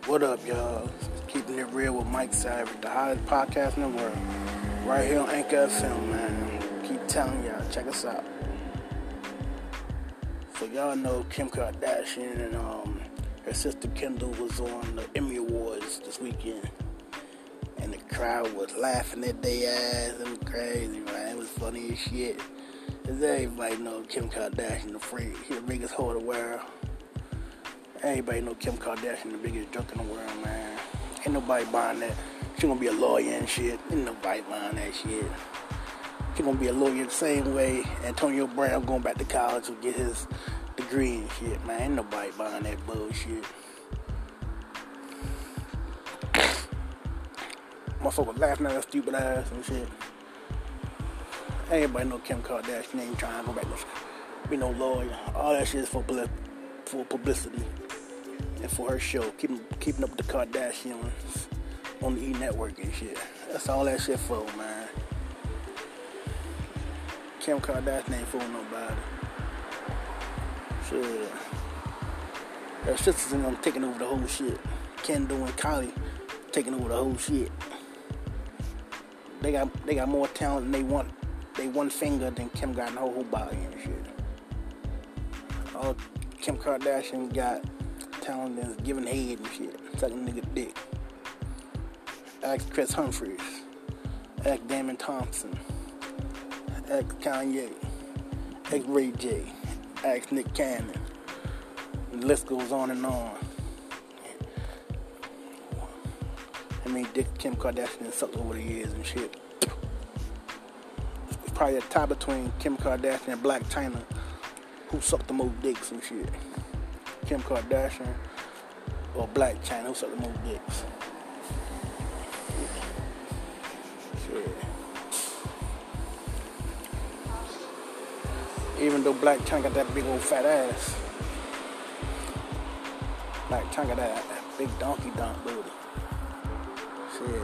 What up, y'all? Keeping it real with Mike Savage, the hottest podcast in the world. Right here on Anchor FM, man. Keep telling y'all, check us out. So y'all know Kim Kardashian and her sister Kendall was on the Emmy Awards this weekend. And the crowd was laughing at their ass. It was crazy, man. It was funny as shit. As everybody know Kim Kardashian, the freak. She the biggest whore in the world. Everybody know Kim Kardashian, the biggest drunk in the world, man. Ain't nobody buying that. She gonna be a lawyer and shit. Ain't nobody buying that shit. She gonna be a lawyer the same way Antonio Brown going back to college to get his degree and shit, man. Ain't nobody buying that bullshit. Motherfucker laughing at her stupid ass and shit. Everybody know Kim Kardashian ain't trying to go back to be no lawyer. All that shit is for publicity and for her show, keeping up with the Kardashians on the E! Network and shit. That's all that shit for, man. Kim Kardashian ain't fooling nobody. Shit. Her sisters and them taking over the whole shit. Kendall and Kylie taking over the whole shit. They got more talent than they one finger than Kim got in the whole body and shit. All Kim Kardashian got talent is giving head and shit, sucking nigga dick. Ask Chris Humphries, ask Damon Thompson, ask Kanye, ask Ray J, ask Nick Cannon. And the list goes on and on. I mean, dick Kim Kardashian sucked over the years and shit. It's probably a tie between Kim Kardashian and Blac Chyna, who sucked the most dicks and shit. Kim Kardashian or Blac Chyna, who sucked the most dicks. Shit. Even though Blac Chyna got that big old fat ass, Blac Chyna got that big donkey donk booty. Shit.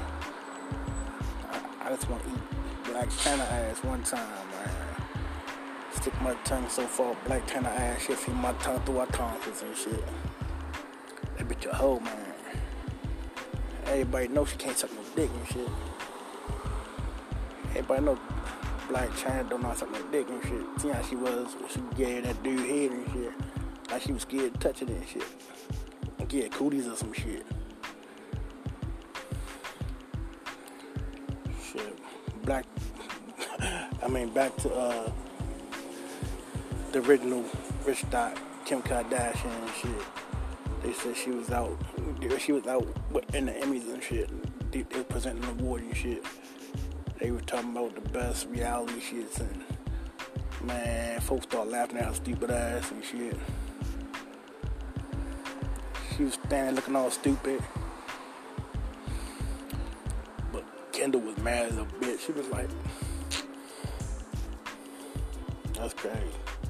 I just want to eat Blac Chyna ass one time, man. Stick my tongue so far, Blac Chyna ass shit, feed my tongue through our tonsils and shit. That bitch a hoe, man. Everybody know she can't suck no dick and shit. Everybody know Blac Chyna don't know how to suck no dick and shit. See how she was when she gave that dude head and shit. Like she was scared to touch it and shit. And get cooties or some shit. Shit. Back to the original Rich Dot, Kim Kardashian and shit. They said she was out in the Emmys and shit. They were presenting an award and shit. They were talking about the best reality shits and man, folks started laughing at her stupid ass and shit. She was standing looking all stupid. But Kendall was mad as a bitch. She was like, that's crazy.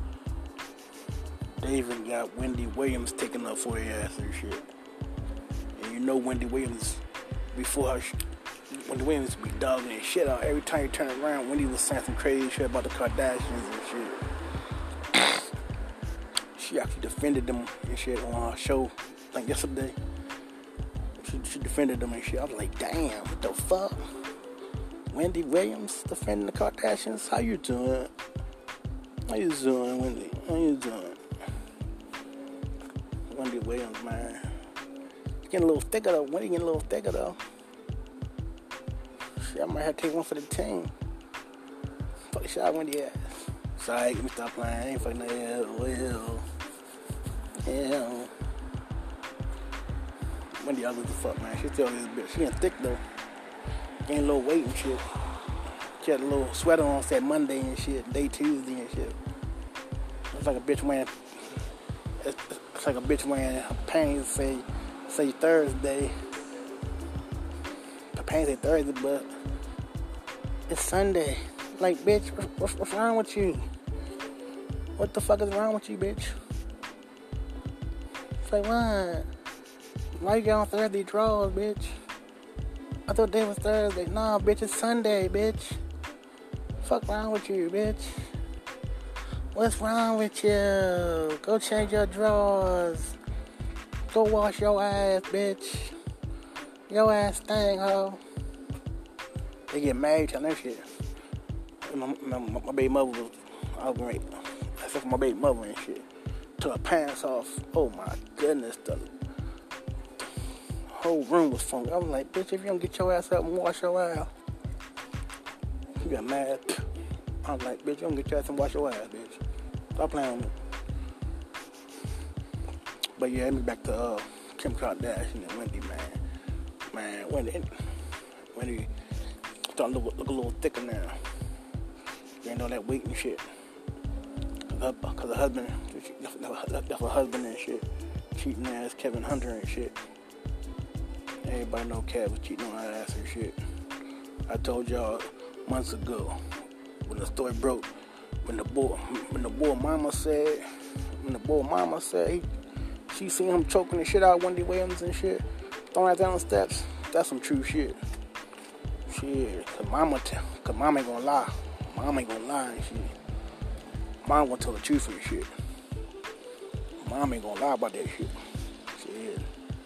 They even got Wendy Williams taking up for her ass and shit. And you know Wendy Williams, before her, Wendy Williams be dogging and shit out. Every time you turn around, Wendy was saying some crazy shit about the Kardashians and shit. She actually defended them and shit on her show, like yesterday. She defended them and shit. I was like, damn, what the fuck? Wendy Williams defending the Kardashians? How you doing? How you doing, Wendy? How you doing? Wendy Williams, man. Getting a little thicker though. Wendy getting a little thicker though. Shit, I might have to take one for the team. Fuck the shot, Wendy ass. Sorry, let me stop playing. I ain't fucking that hell. Hell. Wendy ugly as fuck, man. She still this bitch. She getting thick though. Gained a little weight and shit. She had a little sweater on, said Monday and shit, day Tuesday and shit. It's like a bitch wearing. It's like a bitch wearing her pants say Thursday. Her pants say Thursday, but it's Sunday. Like, bitch, what's wrong with you? What the fuck is wrong with you, bitch? It's like, what? Why you got on Thursday drawers, bitch? I thought today was Thursday. Nah, bitch, it's Sunday, bitch. Fuck wrong with you, bitch? What's wrong with you? Go change your drawers. Go wash your ass, bitch. Your ass stink, hoe. They get mad telling that shit. My baby mother was great. Except for my baby mother and shit. Took her pants off. Oh my goodness, the whole room was funky. I was like, bitch, if you don't get your ass up and wash your ass. She got mad. I was like, bitch, you don't get your ass and wash your ass, bitch. Stop playing with me. But yeah, let me back to Kim Kardashian and Wendy, man. Man, Wendy starting to look a little thicker now. You ain't know that weight and shit. Cause her husband, that's her husband and shit. Cheating ass Kevin Hunter and shit. Everybody know Kev was cheating on her ass and shit. I told y'all months ago when the story broke, when the boy mama said she seen him choking the shit out of Wendy Williams and shit, throwing her down the steps. That's some true shit. Shit, cause mama ain't gonna lie. Mama ain't gonna lie and shit. Mama gonna tell the truth and shit. Mama ain't gonna lie about that shit. Shit.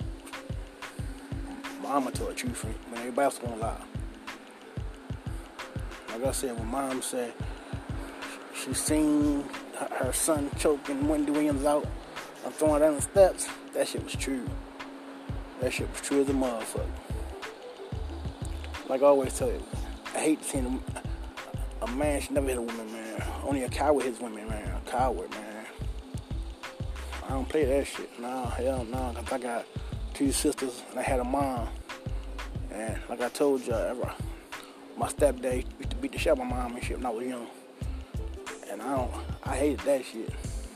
Mama tell the truth when everybody else gonna lie. Like I said, when Mom said she seen her son choking Wendy Williams out and throwing her down the steps, that shit was true. That shit was true as a motherfucker. Like I always tell you, I hate seeing a man should never hit a woman, man. Only a coward hits women, man. A coward, man. I don't play that shit. Nah, hell no. Cause I got 2 sisters and I had a mom. And like I told y'all, my stepdad used to beat the shit out of my mom and shit when I was young. And I hated that shit.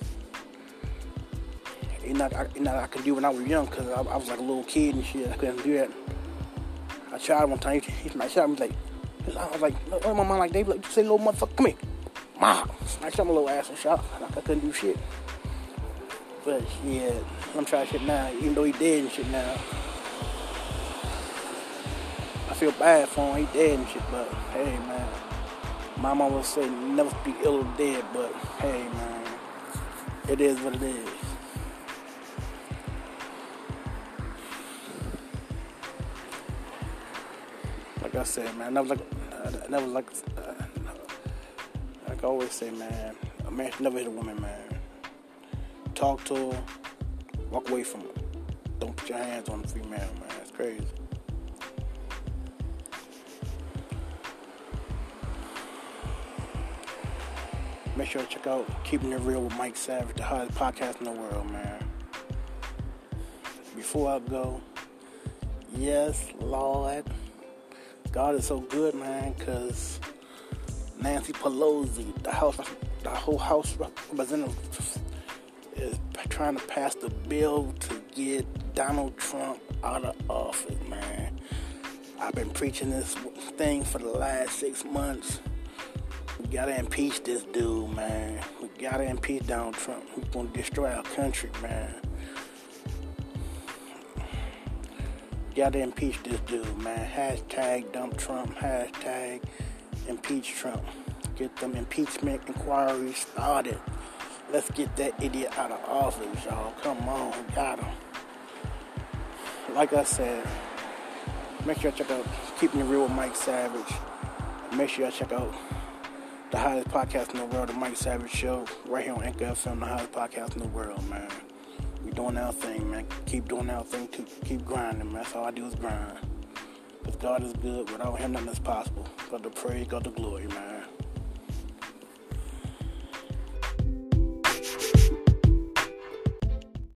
I could do when I was young because I was like a little kid and shit. I couldn't do that. I tried one time. He shot me like, I was like, my mom like, Dave, like, say little motherfucker, come here. Mom. I shot my little ass and shot. I couldn't do shit. But yeah, I'm trying shit now, even though he dead and shit now. I feel bad for him, he dead and shit, but hey man. My mom would say never speak ill of the dead, but hey man. It is what it is. Like I said, man, like I always say, man, a man should never hit a woman, man. Talk to her, walk away from her. Don't put your hands on the female, man. It's crazy. Make sure to check out Keeping It Real with Mike Savage, the hottest podcast in the world, man. Before I go, yes, Lord, God is so good, man, because Nancy Pelosi, the whole House Representatives, is trying to pass the bill to get Donald Trump out of office, man. I've been preaching this thing for the last 6 months. We gotta impeach this dude, man. We gotta impeach Donald Trump. He's gonna destroy our country, man. Gotta impeach this dude, man. Hashtag dump Trump. Hashtag impeach Trump. Get them impeachment inquiries started. Let's get that idiot out of office, y'all. Come on, we got him. Like I said, make sure you check out Keeping It Real with Mike Savage. Make sure you check out the hottest podcast in the world, the Mike Savage Show, right here on Anchor FM, the hottest podcast in the world, man. We doing our thing, man. Keep doing our thing, keep grinding, man. That's all I do is grind. Because God is good. Without him, nothing is possible. God to praise, God to glory, man.